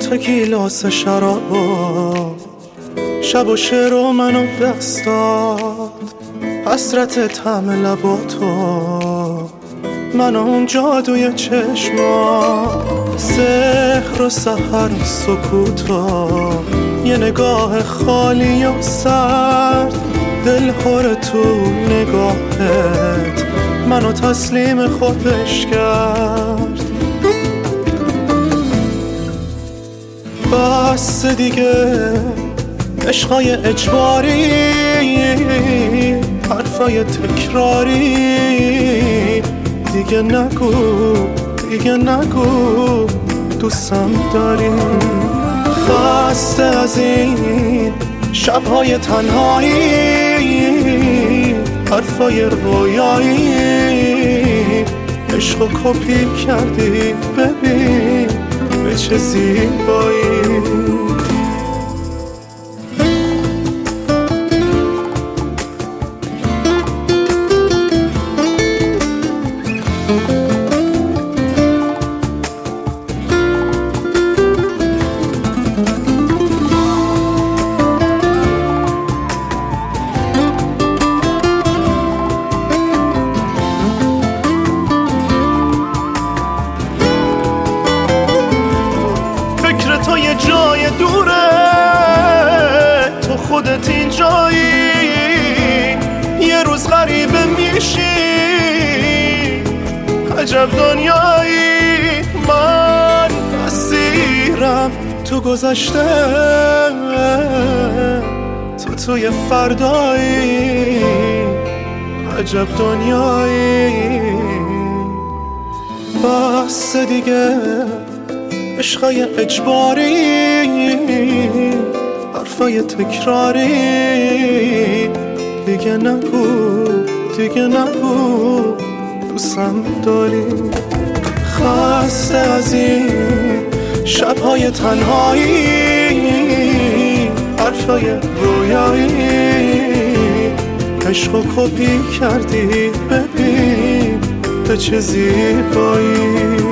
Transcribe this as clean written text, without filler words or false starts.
گیلاس شراب، شب و شعر و منو دست داد، حسرت طعم لباتو، من اون جادوی چشما، سحر و سحر و سکوتو، یه نگاه خالی و سرد، دل خور تو نگاهت منو تسلیم خودش کرد. بس دیگه عشقای اجباری، حرفای تکراری، دیگه نگو دیگه نگو دوستم داری. خسته از این شبهای تنهایی، حرفای رویایی، عشقو کپی کردی ببین به چه زیبایی. تو یه جای دوره، تو خودت این جایی، یه روز غریبه میشی، عجب دنیایی. من اسیرم تو گذشته، تو توی فردایی، عجب دنیایی. بس دیگه عشقای اجباری، حرفای تکراری، دیگه نگو دیگه نگو دوستم داری. خسته از این شبهای تنهایی، حرفای رویایی، عشقو کپی کردی ببین به چه زیبایی.